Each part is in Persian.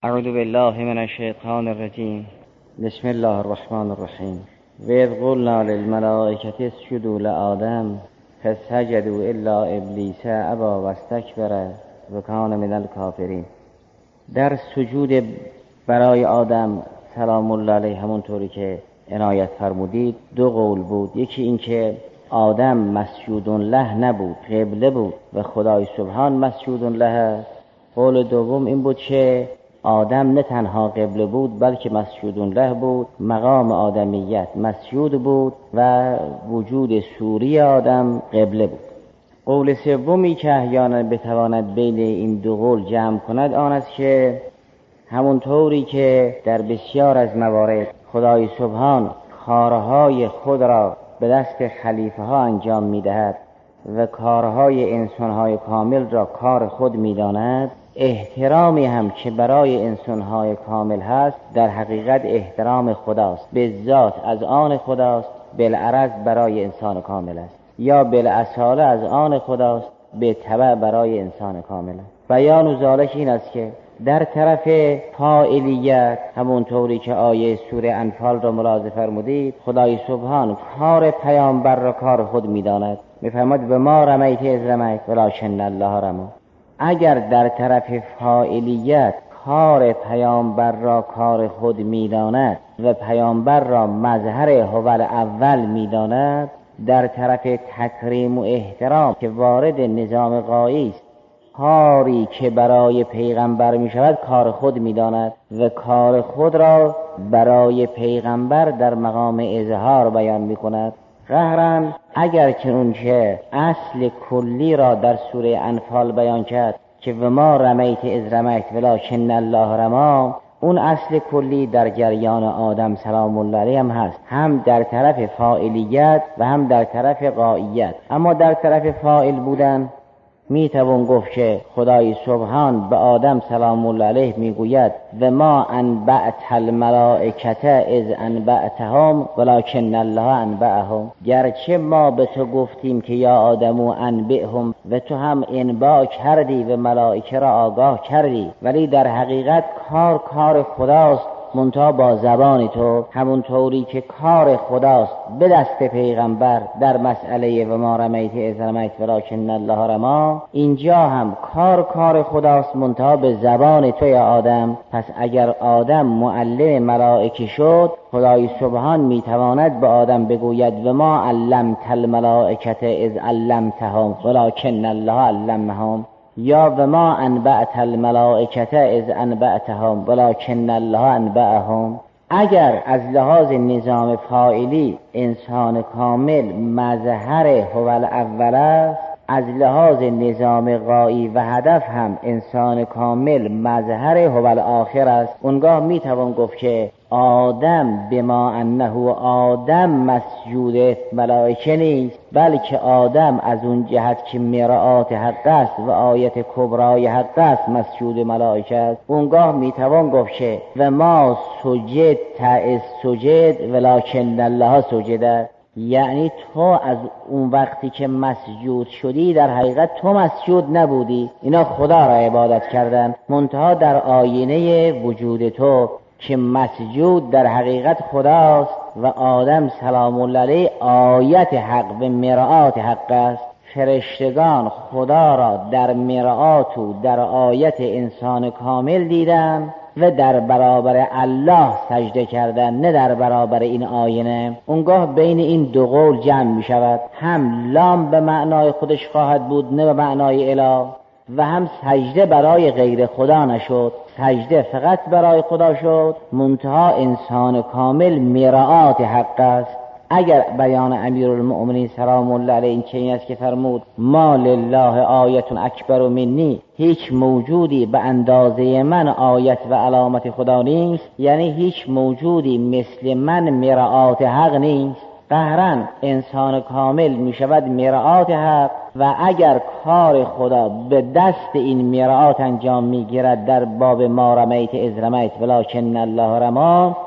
اعوذ بالله من الشیطان الرجیم. بسم الله الرحمن الرحیم. و اذ قلنا للملائکة اسجدوا لآدم فسجدوا الا ابلیس ابی واستکبر و کان من الکافرین. در سجود برای آدم سلام الله علیه همونطوری که عنایت فرمودید دو قول بود. یکی این که آدم مسجود له نبود، قبله بود و خدای سبحان مسجود له. قول دوم این بود که آدم نه تنها قبله بود بلکه مسجود له بود، مقام آدمیت مسجود بود و وجود سوری آدم قبله بود. قول سومی که احیانا بتواند بین این دو قول جمع کند آن است که همونطوری که در بسیار از موارد خدای سبحان کارهای خود را به دست خلیفه ها انجام می‌دهد و کارهای انسان‌های کامل را کار خود می‌داند، احترامی هم که برای انسان‌های کامل هست در حقیقت احترام خداست، به ذات از آن خداست، بالعرض برای انسان کامل است، یا بالاصاله از آن خداست، به تبع برای انسان کامل است. بیان ذالک این است که در طرف فاعلیت همونطوری که آیه سوره انفال را ملاحظه فرمودید، خدای سبحان کار پیامبر را کار خود می‌داند. می‌فرماید و ما رمیت اذ رمیت ولکن الله رمی. اگر در طرف فاعلیت کار پیامبر را کار خود می‌داند و پیامبر را مظهر هول اول می‌داند، در طرف تکریم و احترام که وارد نظام غایی است، کاری که برای پیغمبر می شود کار خود می داند و کار خود را برای پیغمبر در مقام اظهار بیان می کند. قهراً اگر که اون که اصل کلی را در سوره انفال بیان کرد که و ما رمیت اذ رمیت ولکن الله رمی، اون اصل کلی در جریان آدم سلام الله علیه هم هست، هم در طرف فاعلیت و هم در طرف غاییت. اما در طرف فاعل بودن می توان گفت که خدای سبحان به آدم سلام الله علیه می گوید و ما انبأت الملائکة اذ انبأتهم ولکن الله انبأهم. گرچه ما به تو گفتیم که یا آدمو انبئهم و تو هم انباء کردی و ملائکه را آگاه کردی، ولی در حقیقت کار خداست منتها با زبان تو، همونطوری که کار خداست به دست پیغمبر در مسئله و ما رمیت اذ رمیت ولکن الله رمی، اینجا هم کار خداست منتها به زبان تو یا آدم. پس اگر آدم معلم ملائکه شد، خدای سبحان میتواند به آدم بگوید و ما علمت الملائکة اذ علمتهم ولکن الله علمهم، یا و ما انبأت الملائکة اذ انبأتهم ولکن الله انبأهم. اگر از لحاظ نظام فاعلی انسان کامل مظهر هو الاول است، از لحاظ نظام غایی و هدف هم انسان کامل مظهر هو الاخر است. اونگاه میتوان گفت که آدم بما انه آدم مسجود ملائکه نیست، بلکه آدم از اون جهت که مرآت حق است و آیت کبرای حق است مسجود ملائکه است. اونگاه میتوان گفت که و ما سجد تعز سجد ولکن الله سجد، یعنی تو از اون وقتی که مسجود شدی در حقیقت تو مسجود نبودی، اینا خدا را عبادت کردن، منتها در آینه وجود تو که مسجود در حقیقت خداست و آدم سلام الله علیه آیت حق و مرآت حق است. فرشتگان خدا را در مرآت و در آیت انسان کامل دیدن و در برابر الله سجده کردن، نه در برابر این آینه. اونگاه بین این دو قول جمع می شود، هم لام به معنای خودش خواهد بود نه به معنای اله، و هم سجده برای غیر خدا نشد، سجده فقط برای خدا شد، منتها انسان کامل مرآت حق است. اگر بیان امیرالمؤمنین سلام الله علیه این چنین است که فرمود ما لله آیت اکبر منی، هیچ موجودی به اندازه من آیت و علامت خدا نیست، یعنی هیچ موجودی مثل من مرآت حق نیست. قهراً انسان کامل می شود مرآت حق و اگر کار خدا به دست این مرآت انجام می گیرد در باب ما رمیت اذ رمیت ولکن الله رمی،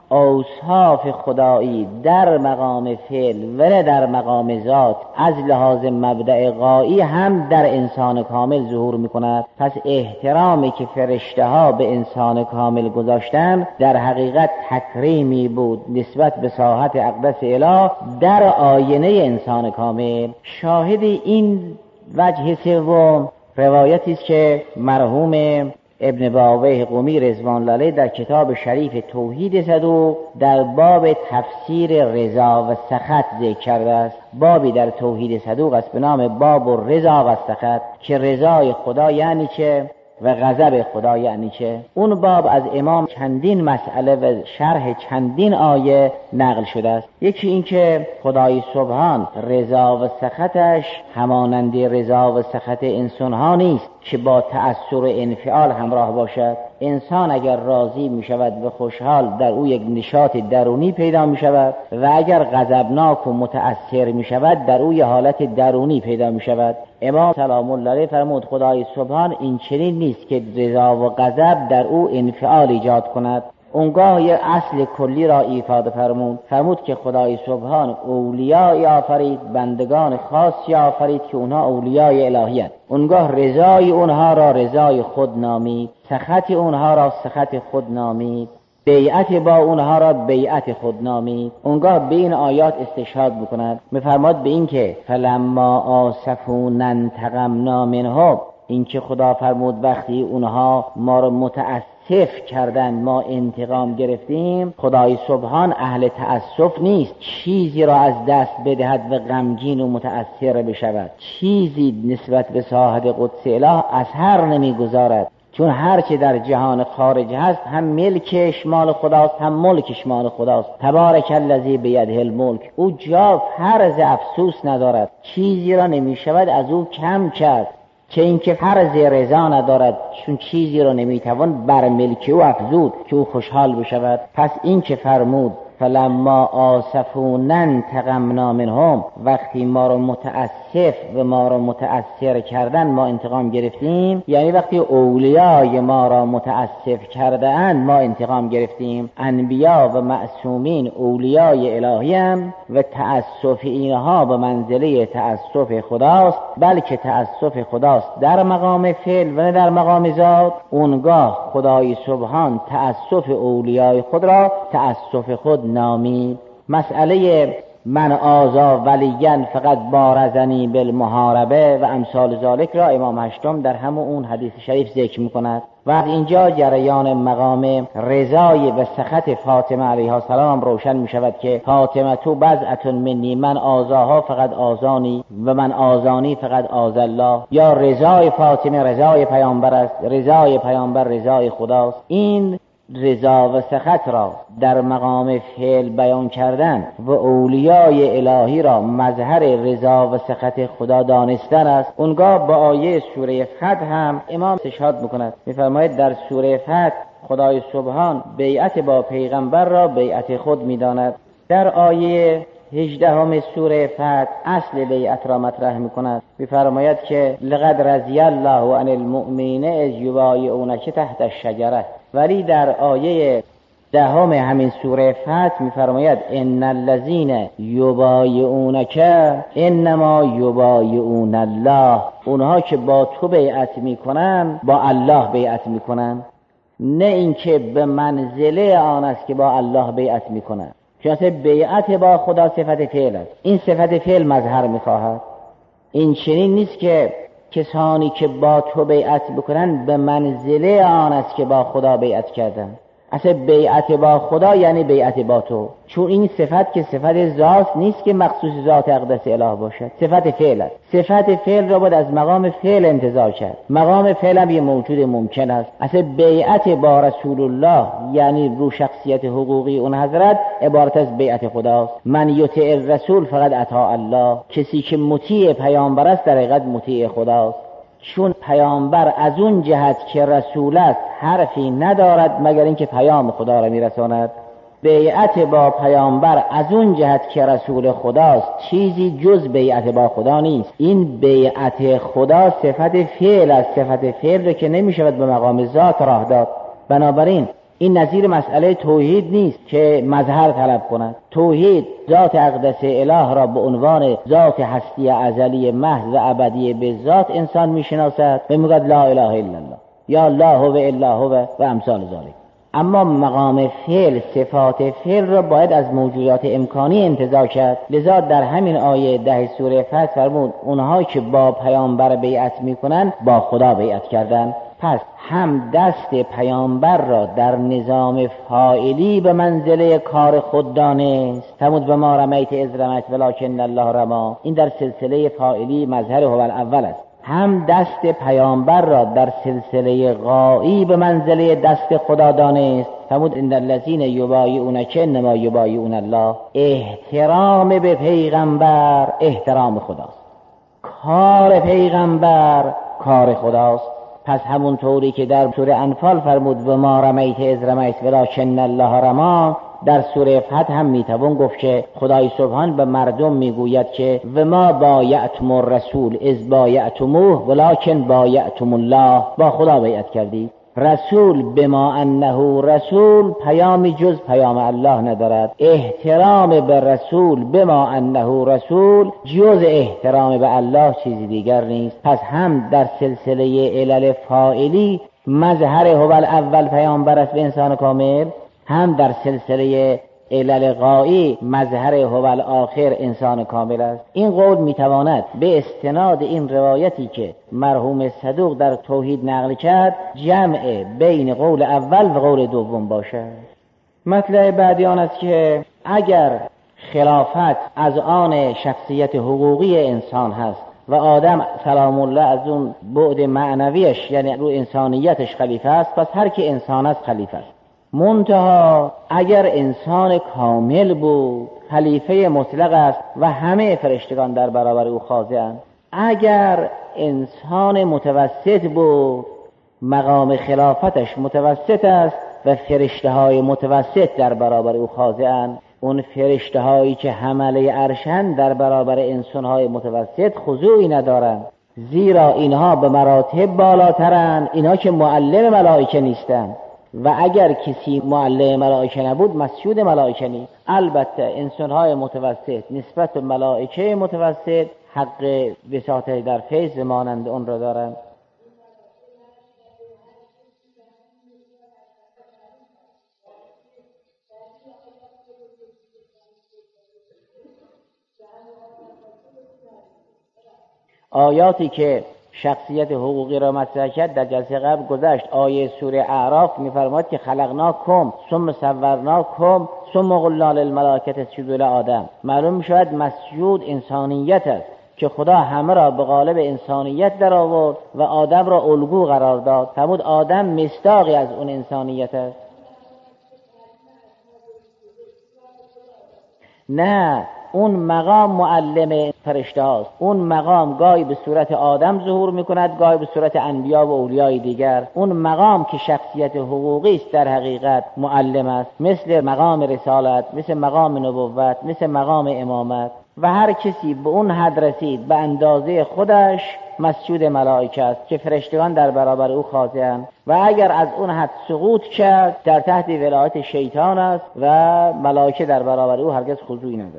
اوصاف خدایی در مقام فعل و نه در مقام ذات از لحاظ مبدأ غایی هم در انسان کامل ظهور میکند. پس احترامی که فرشته ها به انسان کامل گذاشتن در حقیقت تکریمی بود نسبت به ساحت اقدس اله در آینه انسان کامل. شاهد این وجه سوم روایتی است که مرحوم ابن بابویه قمی رضوان الله علیه در کتاب شریف توحید صدوق در باب تفسیر رضا و سخط ذکر کرده است. بابی در توحید صدوق است به نام باب الرضا و سخط که رضای خدا یعنی چه و غضب خدا یعنی چه. اون باب از امام چندین مسئله و شرح چندین آیه نقل شده است. یکی این که خدای سبحان رضا و سخطش همانند رضا و سخط انسان ها نیست که با تأثیر و انفعال همراه باشد. انسان اگر راضی می شود و خوشحال در او یک نشاط درونی پیدا می شود و اگر غضبناک و متأثر می شود در او یک حالت درونی پیدا می شود. امام سلام الله علیه فرمود خدای سبحان این چنین نیست که رضا و غضب در او انفعال ایجاد کند. اونگاه یک اصل کلی را ایفاده فرمود که خدای سبحان اولیای آفرید، بندگان خاصی آفرید که اونها اولیای الهی هستند. اونگاه رضای اونها را رضای خود نامید، سخط اونها را سخط خود نامید، بیعت با اونها را بیعت خود نامید. اونگاه به این آیات استشهاد بکند، میفرماد به این که فلما آسفون انتقمنا منهم، این که خدا فرمود وقتی اونها ما را متأسف کردن ما انتقام گرفتیم. خدای سبحان اهل تأسف نیست چیزی را از دست بدهد و غمگین و متأثر بشود. چیزی نسبت به صاحب قدس اله اثر نمیگذارد، چون هر چه در جهان خارج هست هم ملکش مال خداست هم ملکش مال خداست. تبارک الذی بیده الملک. او جا فرض افسوس ندارد، چیزی را نمیشود از او کم کرد، چه اینکه فرض رضا ندارد چون چیزی را نمیتوان بر ملک او افزود که او خوشحال بشود. پس این که فرمود فلما آسفون انتقمنا منهم، وقتی ما را متأسف و ما را متأثر کردن ما انتقام گرفتیم، یعنی وقتی اولیای ما را متأسف کردن ما انتقام گرفتیم. انبیا و معصومین اولیای الهی هم و تأسف اینها به منزله تأسف خداست، بلکه تأسف خداست در مقام فعل و نه در مقام ذات. اونگاه خدای سبحان تأسف اولیای خود را تأسف خود نامید. مسئله من آزا ولیًا فقط بارزنی بالمحاربه و امثال ذالک را امام هشتم در همون اون حدیث شریف ذکر میکند. و اینجا جریان مقام رضای و سخط فاطمه علیها السلام روشن می شود که فاطمه تو بضعة منی، من آزاها فقط آزانی و من آزانی فقط آز الله. یا رضای فاطمه رضای پیامبر است، رضای پیامبر رضای خداست. این رضا و سخط را در مقام فعل بیان کردن و اولیای الهی را مظهر رضا و سخط خدا دانستن است. اونگاه با آیه سوره فتح هم امام استشهاد میکند، میفرماید در سوره فتح خدای سبحان بیعت با پیغمبر را بیعت خود میداند. در آیه 18 سوره فتح اصل بیعت را مطرح میکند، میفرماید که لقد رضی الله عن المؤمنین اذ یبایعونک تحت الشجره. ولی در آیه 10 همین سوره فتح میفرماید ان الذین یبایعونک انما یبایعون الله. اونها که با تو بیعت میکنن با الله بیعت میکنن، نه اینکه به منزله آن است که با الله بیعت میکنن. چون بیعت با خدا صفت فعل است، این صفت فعل مظهر میخواهد. این چنین نیست که کسانی که با تو بیعت بکنن به منزله آن است که با خدا بیعت کردن. اصلا بیعت با خدا یعنی بیعت با تو، چون این صفت که صفت ذات نیست که مخصوص ذات اقدس اله باشد، صفت فعل است. صفت فعل را باید از مقام فعل انتزاع کرد. مقام فعل هم یه موجود ممکن است. اصلا بیعت با رسول الله یعنی رو شخصیت حقوقی اون حضرت عبارت از بیعت خداست. من یطع الرسول فقد اطاع الله. کسی که مطیع پیامبر است در حقیقت مطیع خداست، چون پیامبر از اون جهت که رسول است حرفی ندارد مگر اینکه پیام خدا را میرساند. بیعت با پیامبر از اون جهت که رسول خداست چیزی جز بیعت با خدا نیست. این بیعت خدا صفت فعل است، صفت فعل را که نمیشود به مقام ذات راه داد. بنابراین این نظیر مسئله توحید نیست که مظهر طلب کند. توحید ذات اقدس اله را به عنوان ذات هستی ازلی محض و ابدی به ذات انسان میشناسد و میگوید لا اله الا الله یا لا هو الا هو و امثال ذالک. اما مقام فعل، صفات فعل را باید از موجودات امکانی انتزاع کرد. لذا در همین آیه 10 سوره فتح فرمود اونها که با پیامبر بیعت میکنن با خدا بیعت کردن. پس هم دست پیامبر را در نظام فاعلی به منزله کار خود دانست. فرمود و ما رمیت اذ رمیت ولکن الله رمی. این در سلسله فاعلی مظهر هو الاول است. هم دست پیامبر را در سلسله غایی به منزله دست خدا دانست. فرمود ان الذین یبایعونک انما یبایعون الله. احترام به پیغمبر احترام خداست، کار پیغمبر کار خداست. پس همون طوری که در سوره انفال فرمود و ما رمیت اذ رمیت ولکن الله رمی، در سوره فتح هم میتوان گفت که خدای سبحان به مردم میگوید که و ما بایعتم الرسول اذ بایعتموه ولکن بایعتم الله. با خدا بیعت کردید. رسول بما انه رسول پیامی جز پیام الله ندارد. احترام به رسول بما انه رسول جز احترام به الله چیزی دیگر نیست. پس هم در سلسله علل فاعلی مظهر هو الاول پیامبر است به انسان کامل، هم در سلسله علل غایی مظهر هو الاخر انسان کامل است. این قول میتواند به استناد این روایتی که مرحوم صدوق در توحید نقل کرد جمع بین قول اول و قول دوم باشد. مطلب بعدی آن است که اگر خلافت از آن شخصیت حقوقی انسان هست و آدم سلام الله از اون بعد معنویش یعنی رو انسانیتش خلیفه است، پس هر کی انسان است خلیفه است. منتها اگر انسان کامل بود خلیفه مطلق است و همه فرشتگان در برابر او خاضعند. اگر انسان متوسط بود مقام خلافتش متوسط است و فرشته های متوسط در برابر او خاضعند. اون فرشته هایی که حمله عرشند در برابر انسان های متوسط خضوعی ندارند، زیرا اینها به مراتب بالاترند، اینها که معلم ملائکه نیستند. و اگر کسی معلم ملائکه نبود مسجود ملائکه نیست. البته انسان‌های متوسط نسبت به ملائکه متوسط حق وساطت در فیض مانند اون را دارند. آیاتی که شخصیت حقوقی را مطرح کرد در جلسه قبل گذشت. آیه سوره اعراف می‌فرماید که خلقناکم ثم صورناکم ثم قلنا للملائکه اسجدوا لآدم. معلوم می‌شود مسجود انسانیت است که خدا همه را به قالب انسانیت در آورد و آدم را الگو قرار داد. فرمود آدم مصداقی از اون انسانیت است. نه، اون مقام معلم فرشته هاست. اون مقام گاهی به صورت آدم ظهور میکند، گاهی به صورت انبیا و اولیای دیگر. اون مقام که شخصیت حقوقی است در حقیقت معلم است، مثل مقام رسالت، مثل مقام نبوت، مثل مقام امامت. و هر کسی به اون حد رسید به اندازه خودش مسجود ملائکه است که فرشتگان در برابر او خاضعند. و اگر از اون حد سقوط کرد در تحت ولایت شیطان است و ملائکه در برابر او هرگز خضوعی ندارد.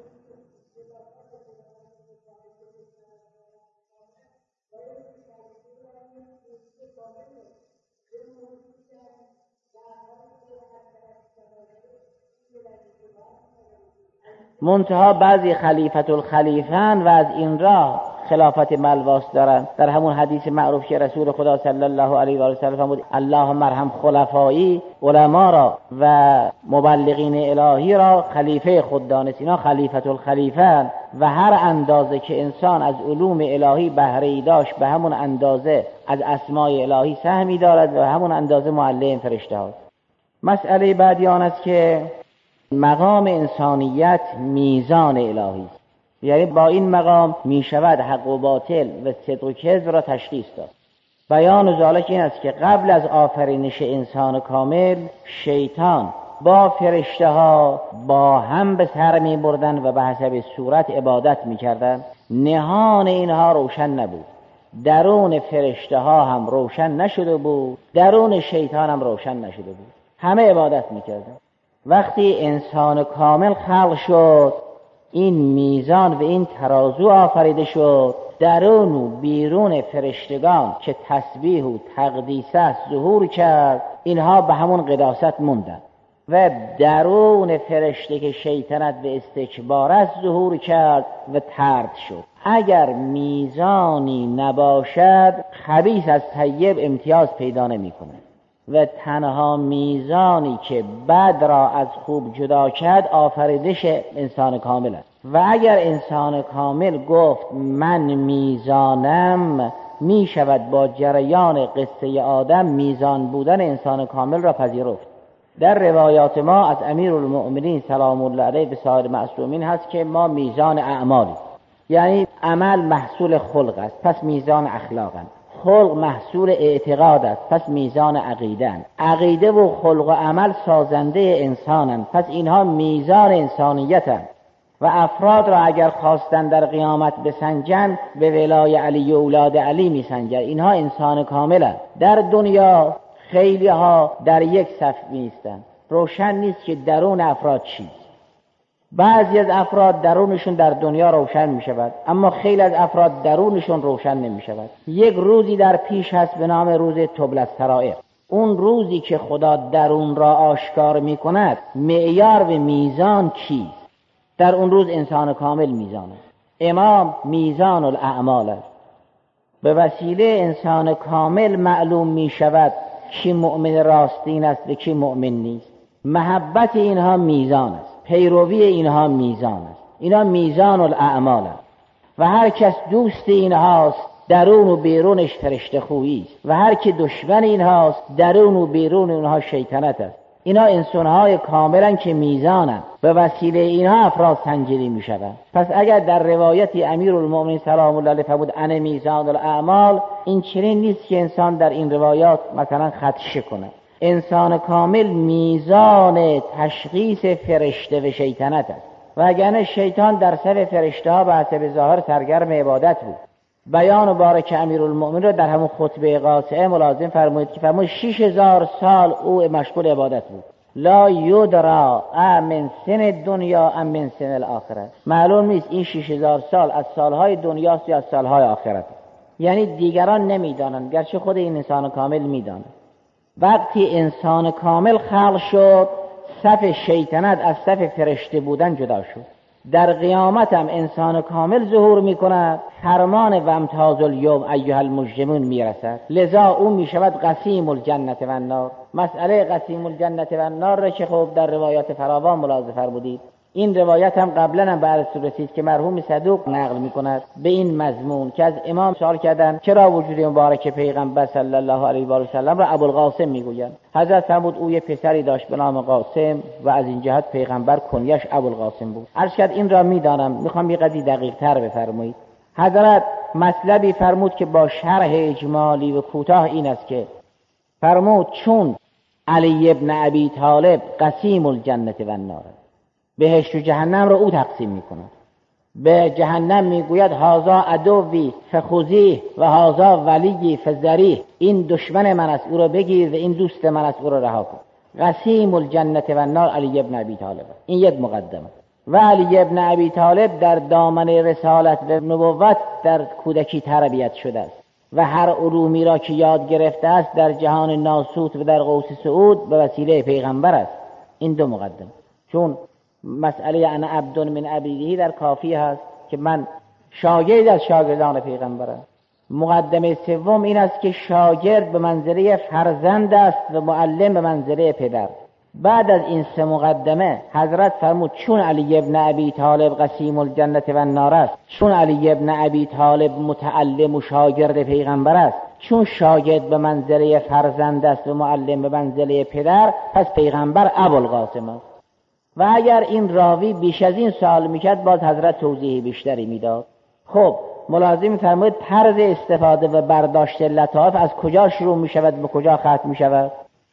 منتها بعضی خلیفت الخلیفان و از این راه خلافت ملواس دارند. در همون حدیث معروف که رسول خدا صلی الله علیه و آله و فرمود اللهم ارحم خلفایی، علما را و مبلغین الهی را خلیفه خود دانست. اینا خلیفت الخلیفان و هر اندازه که انسان از علوم الهی بهره‌ای داشت به همون اندازه از اسماء الهی سهمی دارد و همون اندازه معلم فرشته هاست. مسئله بعدی آن است که مقام انسانیت میزان الهی است. یعنی با این مقام می شود حق و باطل و صدق و کذب را تشخیص داد. بیان ذالک این است که قبل از آفرینش انسان کامل شیطان با فرشته ها با هم به سر می بردن و به حسب صورت عبادت می کردن. نهان اینها روشن نبود، درون فرشته ها هم روشن نشده بود، درون شیطان هم روشن نشده بود. همه عبادت میکردن. وقتی انسان کامل خلق شد، این میزان و این ترازو آفریده شد، درون و بیرون فرشتگان که تسبیح و تقدیس است ظهور کرد، اینها به همون قداست موندن و درون فرشته که شیطنت و استکبار است ظهور کرد و طرد شد. اگر میزانی نباشد خبیث از طیب امتیاز پیدا نمی کند و تنها میزانی که بد را از خوب جدا کرد آفریدش انسان کامل است. و اگر انسان کامل گفت من میزانم، می شود با جریان قصه آدم میزان بودن انسان کامل را پذیرفت. در روایات ما از امیرالمؤمنین سلام الله علیه و سایر معصومین هست که ما میزان اعمالی، یعنی عمل محصول خلق است، پس میزان اخلاق است. خلق محصول اعتقاد است، پس میزان عقیده است. عقیده و خلق و عمل سازنده انسانند، پس اینها میزان انسانیت است. و افراد را اگر خواستن در قیامت بسنجن، به ولای علی و اولاد علی میسنجن. اینها انسان کامل است. در دنیا خیلی ها در یک صف نیستن، روشن نیست که درون افراد چیست. بعضی از افراد درونشون در دنیا روشن می شود، اما خیلی از افراد درونشون روشن نمی شود. یک روزی در پیش هست به نام روز تبلی السرائر. اون روزی که خدا درون را آشکار می کند، معیار و میزان چیست؟ در اون روز انسان کامل میزان است. امام میزان الاعمال است. به وسیله انسان کامل معلوم می شود کی مؤمن راستین است و کی مؤمن نیست. محبت اینها میزان است، پیروی اینها میزان است. اینها میزان الاعمال است و هر کس دوست اینهاست درون و بیرونش فرشته خویی است و هر که دشمن اینهاست درون و بیرون اینها شیطنت است. اینا انسانهای کاملا که میزانند، به وسیله اینها افراد سنجیده می شود. پس اگر در روایتی امیرالمؤمنین سلام الله علیه فرمود انا میزان الاعمال، این چنین نیست که انسان در این روایات مثلا خدشه کنه. انسان کامل میزان تشخیص فرشته و شیطنت است. و اگر شیطان در صف فرشته ها به حسب ظاهر سرگرم عبادت بود. بیان مبارک امیرالمؤمنین را در همون خطبه قاطعه ملازم فرمودید که فرمود 6000 سال او مشغول عبادت بود. لا یدرا من سن دنیا ام من سن الاخره. معلوم نیست این 6000 سال از سالهای دنیاست یا از سالهای آخرت. یعنی دیگران نمیدانند، گرچه خود این انسان کامل میداند. وقتی انسان کامل خلق شد، صف شیطنت از صف فرشته بودن جدا شد. در قیامت هم انسان کامل ظهور می کند، فرمان و امتاز الیوم ایها المجرمون می رسد. لذا او می شود قسیم الجنت و النار. مسئله قسیم الجنت و النار را که خوب در روایات فراوان ملاحظه فرمودید. این روایت هم قبلا هم به عرض رسید که مرحوم صدوق نقل می کند به این مضمون که از امام سوال کردند چرا وجود مبارک پیغمبر صلی الله علیه و سلم را ابوالقاسم می گویند. حضرت فرمود او یه پسری داشت به نام قاسم و از این جهت پیغمبر کنیش ابوالقاسم بود. عرض کرد این را می دانم، میخوام یه قضیه دقیق تر بفرمایید. حضرت مطلبی فرمود که با شرح اجمالی و کوتاه این است که فرمود چون علی ابن ابی طالب قسیم الجنت و النار، بهشت و جهنم رو او تقسیم میکند. به جهنم میگوید هازا عدوی فخذیه و هازا ولی فذریه، این دشمن من است او رو بگیر و این دوست من است او رو رها کن. قسیم الجنت و النار علی ابن ابی طالب. این یک مقدمه. و علی ابن ابی طالب در دامن رسالت و نبوت در کودکی تربیت شده است و هر علومی را که یاد گرفته است در جهان ناسوت و در قوس سعود به وسیله پیغمبر است. این دو مقدمه. چون مسئله انا عبد من عبیده در کافی هست که من شاگرد از شاگردان پیغمبرم. مقدمه سوم این است که شاگرد به منزله فرزند است و معلم به منزله پدر. بعد از این سه مقدمه حضرت فرمود چون علی ابن ابی طالب قسیم الجنت و النار است، چون علی ابن ابی طالب متعلم و شاگرد پیغمبر است، چون شاگرد به منزله فرزند است و معلم به منزله پدر، پس پیغمبر ابوالقاسم است. و اگر این راوی بیش از این سوال میکرد باز حضرت توضیح بیشتری میداد. خب ملازم فرمود طرز استفاده و برداشت لطائف از کجا شروع میشود به کجا ختم میشود؟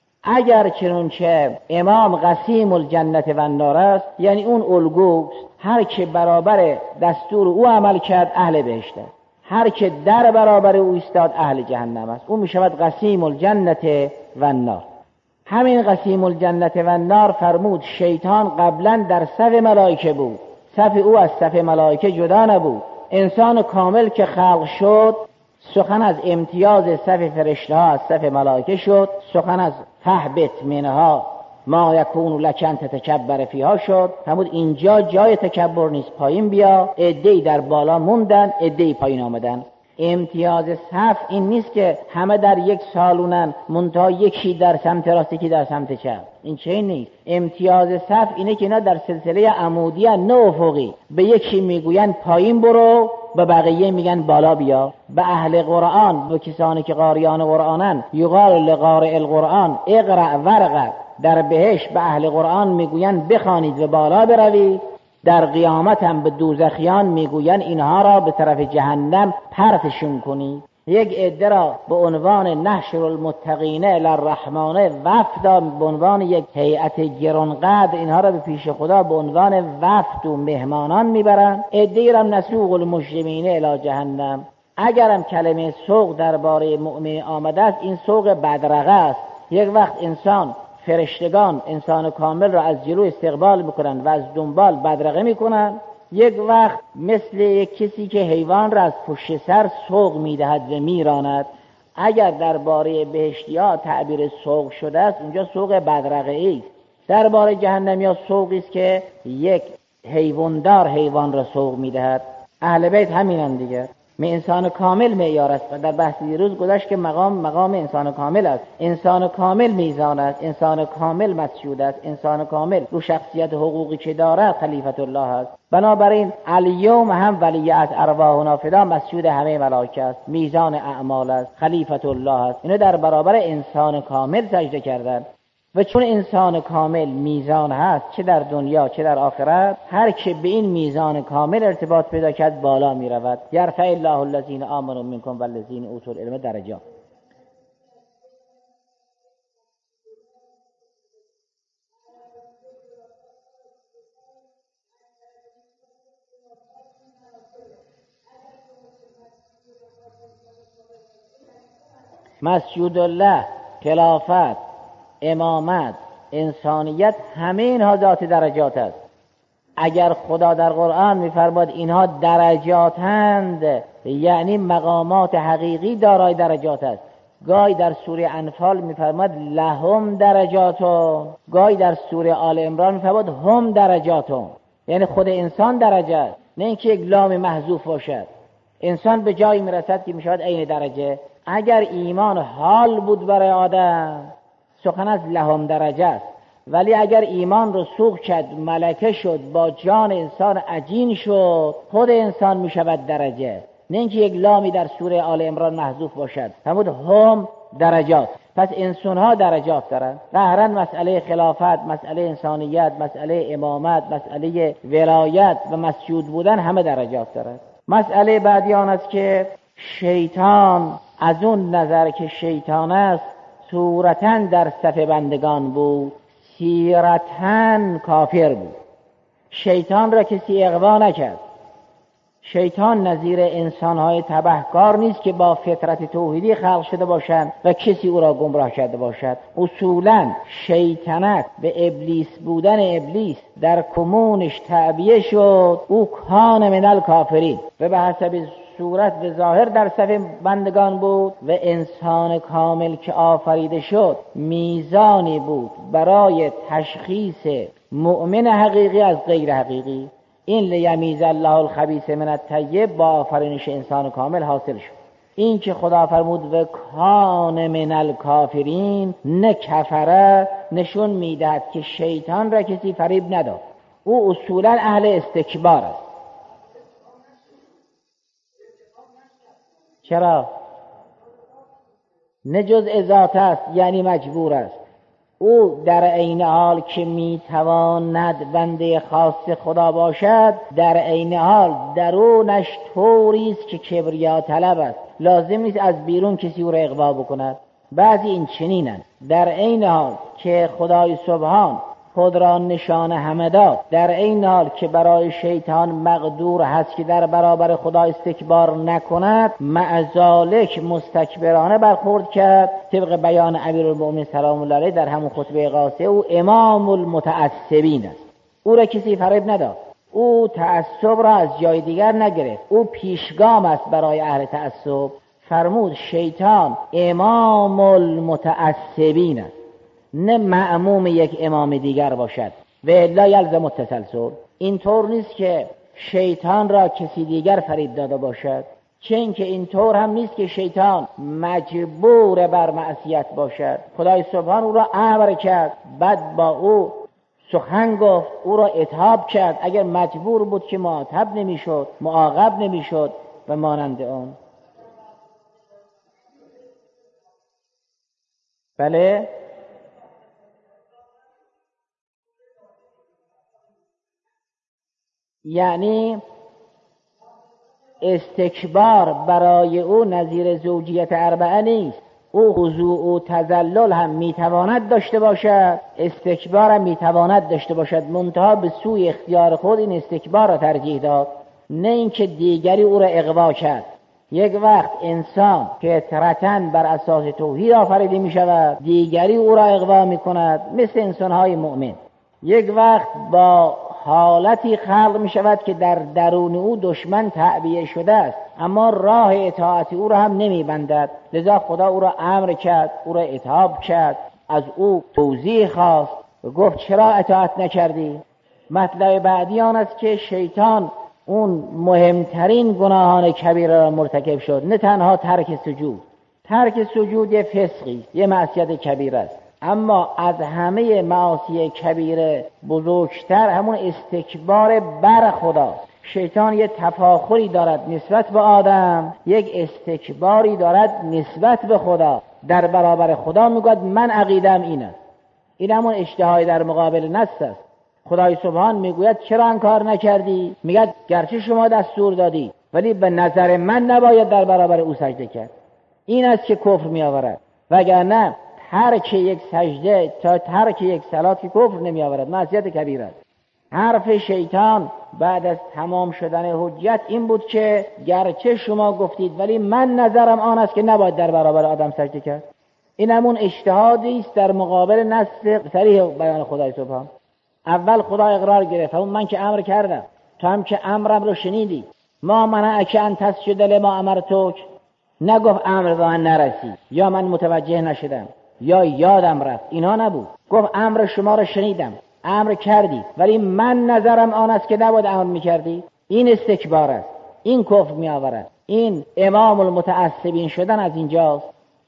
اگر چنانچه امام قسیم الجنت و النار است، یعنی اون الگوست، هر که برابر دستور او عمل کرد اهل بهشت است، هر که در برابر او ایستاد اهل جهنم است. او میشود قسیم الجنت و النار. همین قسیم الجنت و النار فرمود شیطان قبلا در صف ملائکه بود، صف او از صف ملائکه جدا نبود. انسان کامل که خلق شد سخن از امتیاز صف فرشته ها از صف ملائکه شد، سخن از فهبت منها ما یکون لک ان تتکبر فیها شد. فرمود اینجا جای تکبر نیست، پایین بیا. عده‌ای در بالا موندن، عده‌ای پایین آمدن. امتیاز صف این نیست که همه در یک سالونن منتها یکی در سمت راست یکی در سمت چپ، این چه نیست. امتیاز صف اینه که اینا در سلسله عمودی نه افقی، به یکی میگوین پایین برو، به بقیه میگن بالا بیا. به اهل قرآن، به کسانی که قاریان قرآنن، یقال لقارئ القرآن اقرأ ورقه، در بهشت به اهل قرآن میگوین بخوانید و بالا بروید. در قیامت هم به دوزخیان میگوین اینها را به طرف جهنم پرتشون کنید. یک عده را به عنوان نحشر المتقین الی الرحمن وفدا، به عنوان یک هیئت گرانقدر اینها را به پیش خدا به عنوان وفد و مهمانان میبرند. عده را نسوق المجرمین الی جهنم. اگرم کلمه سوق درباره مؤمن آمده است، این سوق بدرقه است. یک وقت انسان فرشتگان انسان کامل را از جلو استقبال میکنن و از دنبال بدرقه میکنن، یک وقت مثل یک کسی که حیوان را از پشت سر سوق میدهد و میراند. اگر درباره بهشتی‌ها تعبیر سوق شده است، اونجا سوق بدرقه است. درباره جهنمیا سوقی است که یک حیواندار حیوان را سوق میدهد. اهل بیت همینن دیگه. انسان کامل معیار است. در بحث دیروز گذشت که مقام انسان کامل است. انسان کامل میزان است، انسان کامل مسجود است، انسان کامل رو شخصیت حقوقی که دارد خلیفت الله است. بنابراین الیوم هم ولیت ارواحنا فدا مسجود همه ملائکه است، میزان اعمال است، خلیفت الله است. اینو در برابر انسان کامل سجده کردند. و چون انسان کامل میزان هست، چه در دنیا چه در آخرت، هر که به این میزان کامل ارتباط پیدا کرد بالا می رود. یرفع الله الذین آمنوا منکم والذین اوتوا العلم درجات. مسجود الله، خلافت، امامت، انسانیت، همه اینها ذات درجات است. اگر خدا در قرآن می‌فرماید اینها درجاتند، یعنی مقامات حقیقی دارای درجات است. گاهی در سوره انفال می‌فرماید لهم درجاتون، گاهی در سوره آل عمران می‌فرماید هم درجاتون، یعنی خود انسان درجه است، نه اینکه یک لام محذوف باشد. انسان به جایی میرسد که میشود عین درجه. اگر ایمان حال بود برای آدم، سخن از لهم درجه است. ولی اگر ایمان رو سوق کرد، ملکه شد، با جان انسان عجین شد، خود انسان می شود درجه، نه اینکه یک لامی در سوره آل عمران محذوف باشد. فرمود هم درجات. پس انسان ها درجات دارند. قهرن مسئله خلافت، مسئله انسانیت، مسئله امامت، مسئله ولایت و مسجود بودن همه درجات دارند. مسئله بعدی آن است که شیطان از اون نظر که شیطان است صورتاً در صف بندگان بود، سیرتاً کافر بود. شیطان را کسی اغوا نکرد. شیطان نظیر انسانهای تبهکار نیست که با فطرت توحیدی خلق شده باشند و کسی او را گمراه کرده باشد. اصولاً شیطنت به ابلیس بودن ابلیس در کمونش تعبیه شد، او کان من الکافرین، و به حسب صورت به ظاهر در صف بندگان بود و انسان کامل که آفریده شد میزانی بود برای تشخیص مؤمن حقیقی از غیر حقیقی. این لیمیز الله الخبیث من الطیب با آفرینش انسان کامل حاصل شد. این که خدا فرمود و کان من الکافرین نه کفره، نشون میدهد که شیطان را کسی فریب نداد. او اصولا اهل استکبار است. چرا؟ نه جزء ذات است، یعنی مجبور است. او در عین حال که میتواند بنده خاص خدا باشد، در عین حال درونش طوری است که کبریا طلب است. لازم نیست از بیرون کسی او را اغوا بکند. بعضی این چنینند، در عین حال که خدای سبحان خود را نشانه همه داد، در این حال که برای شیطان مقدور هست که در برابر خدا استکبار نکند، مع ذالک مستکبرانه برخورد کرد. طبق بیان امیرالمؤمنین سلام الله علیه در همون خطبه قاصه، او امام المتعصبین است. او را کسی فریب نداد، او تعصب را از جای دیگر نگرفت، او پیشگام است برای اهل تعصب. فرمود شیطان امام المتعصبین است، نه معموم یک امام دیگر باشد. و الا یلزم التسلسل. اینطور نیست که شیطان را کسی دیگر فریب داده باشد، چه اینکه اینطور هم نیست که شیطان مجبور بر معصیت باشد. خدای سبحان او را امر کرد، بعد با او سخن گفت، او را عتاب کرد. اگر مجبور بود که معاتب نمیشد، معاقب نمیشد و مانند آن. بله، یعنی استکبار برای او نظیر زوجیت اربعه نیست. او خضوع و تذلل هم میتواند داشته باشد، استکبار هم میتواند داشته باشد، منتها به سوی اختیار خود این استکبار را ترجیح داد، نه اینکه دیگری او را اغوا کرد. یک وقت انسان فطرتاً بر اساس توحید آفریده می شود، دیگری او را اغوا می کند، مثل انسانهای مؤمن. یک وقت با حالتی خلق می شود که در درون او دشمن تعبیه شده است، اما راه اطاعت او را هم نمی بندد. لذا خدا او را امر کرد، او را عتاب کرد، از او توضیح خواست و گفت چرا اطاعت نکردی؟ مطلب بعدی آن است که شیطان اون مهمترین گناهان کبیره را مرتکب شد، نه تنها ترک سجود. ترک سجود یه فسقی، یه معصیت کبیره است، اما از همه معاصی کبیره بزرگتر همون استکبار بر خداست. شیطان یه تفاخری دارد نسبت به آدم، یک استکباری دارد نسبت به خدا. در برابر خدا میگوید من عقیدم این است. این همون اشتهای در مقابل نفس است. خدای سبحان میگوید چرا این کار نکردی؟ میگه گرچه شما دستور دادی، ولی به نظر من نباید در برابر او سجده کرد. این است که کفر میآورد، وگرنه ترک یک سجده تا ترک یک صلات که کفر نمیآورد، معصیت کبیره است. حرف شیطان بعد از تمام شدن حجت این بود که گرچه شما گفتید ولی من نظرم آن است که نباید در برابر آدم سجده کرد. این همون اجتهادی است در مقابل نص صریح بیان خدای سبحان. اول خدا اقرار گرفت، همون من که امر کردم، تو هم که امرم رو شنیدی. ما منعک ان تسجد لما امرتک، نگفت امر به من نرسید، یا من متوجه نشدم، یا یادم رفت. اینا نبود. گفت امر شما رو شنیدم، امر کردی، ولی من نظرم آن است که نباید امر میکردی. این استکبار است، این کفر میآورد. این امام المتعصبین شدن از اینجاست.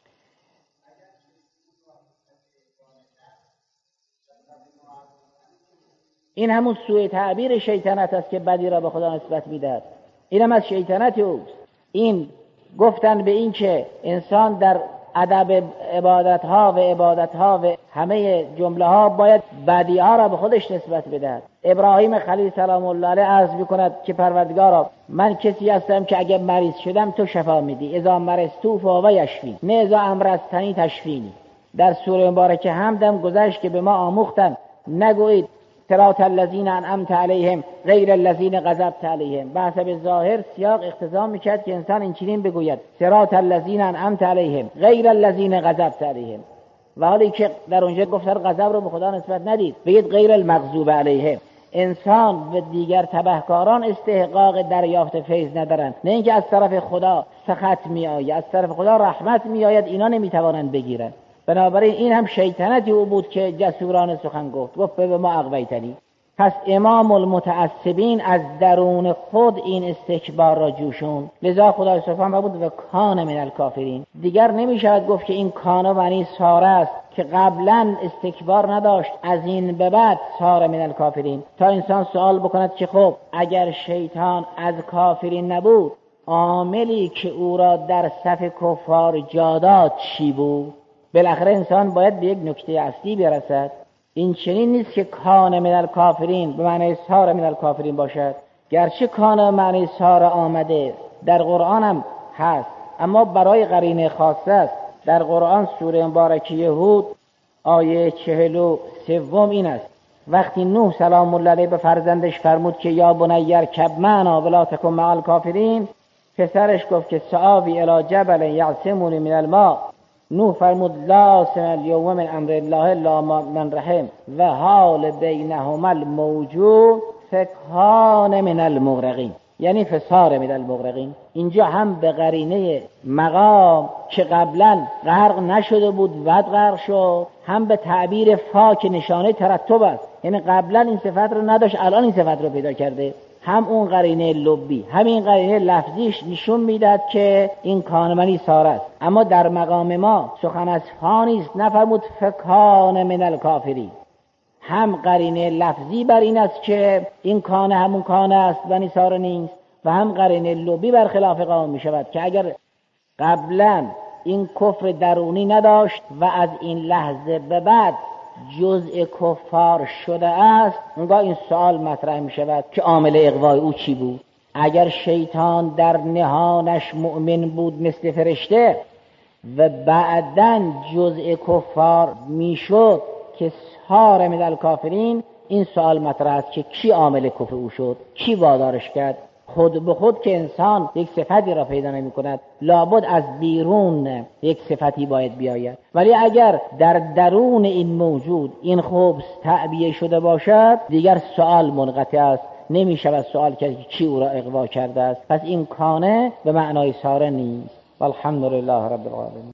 این همون سوء تعبیر شیطنت است که بدی را به خدا نسبت میدهد. این هم از شیطنت اوست. این گفتن به این که انسان در ادب عبادتها و همه جمله ها باید بدی ها را به خودش نسبت بدهد. ابراهیم خلیل سلام الله علیه عرض میکند که پروردگارا، من کسی هستم که اگر مریض شدم تو شفا میدی، اذا مرضت فهو یشفین، نه اذا امرضتنی تشفینی. در سوره مبارکه حمدم گذشت که به ما آموختن نگویید صراط الذین انعمت علیهم غیر الذین غضبت علیهم. به حسب ظاهر سیاق اقتضا میکرد که انسان این چنین بگوید صراط الذین انعمت علیهم غیر الذین غضبت علیهم، و حالی که در اونجا گفتن غضب رو به خدا نسبت ندید، بگید غیر المغضوب علیهم. انسان و دیگر تبهکاران استحقاق دریافت فیض ندارند، نه اینکه از طرف خدا سخط میآید، از طرف خدا رحمت میآید، اینا نمیتوانند بگیرند. بنابراین این هم شیطنتی او بود که جسورانه سخن گفت به ما اغویتنی. پس امام المتعصبین از درون خود این استکبار را جوشون. لذا خدای سبحانه بود و کان من الکافرین. دیگر نمیشود گفت که این کان معنی ساره است که قبلا استکبار نداشت، از این به بعد ساره من الکافرین. تا انسان سوال بکند که خب اگر شیطان از کافرین نبود، عاملی که او را در صف کفار جا داد چی بود؟ بالاخره انسان باید به یک نکته اصلی برسد. این چنین نیست که کان من الکافرین به معنی سار من الکافرین باشد. گرچه کان معنی سار آمده در قرآن هم هست، اما برای قرینه خاصه است. در قرآن سوره مبارکه هود آیه 43 این است: وقتی نوح سلام الله علیه به فرزندش فرمود که یا بنی ارکب معنا ولا تکن مع الکافرین، پسرش گفت که سآوی الی جبل یعصمنی من الماء. نوح فرمود لا عاصم الیوم من امر الله الا من رحم و حال بینهما الموجود فکان من المغرقین، یعنی فسار من المغرقین. اینجا هم به قرینه مقام که قبلا غرق نشده بود بعد غرق شد، هم به تعبیر فا که نشانه ترتب است، یعنی قبلا این صفت رو نداشت الان این صفت رو پیدا کرده. هم اون قرینه لبی همین قرینه لفظیش نشون میداد که این کانمنی سار است. اما در مقام ما سخن از فا نیست، نفرمود فکان من الکافرین. هم قرینه لفظی بر این است که این کانه همون کانه است و نیسار نیست، و هم قرینه لبی بر خلاف قائم می شود که اگر قبلا این کفر درونی نداشت و از این لحظه به بعد جزء کفار شده است، اونگاه این سوال مطرح می شود که عامل اغوای او چی بود. اگر شیطان در نهانش مؤمن بود مثل فرشته و بعداً جزء کفار می شد که سار من الکافرین، این سوال مطرح است که کی عامل کفر او شد، کی وادارش کرد. خود به خود که انسان یک صفتی را پیدا نمی کند، لابد از بیرون یک صفتی باید بیاید. ولی اگر در درون این موجود این خبث تعبیه شده باشد، دیگر سوال منقطع است، نمی شود سوال کرد که کی او را اغوا کرده است. پس این کانه به معنای ساره نیست. والحمد لله رب العالمین.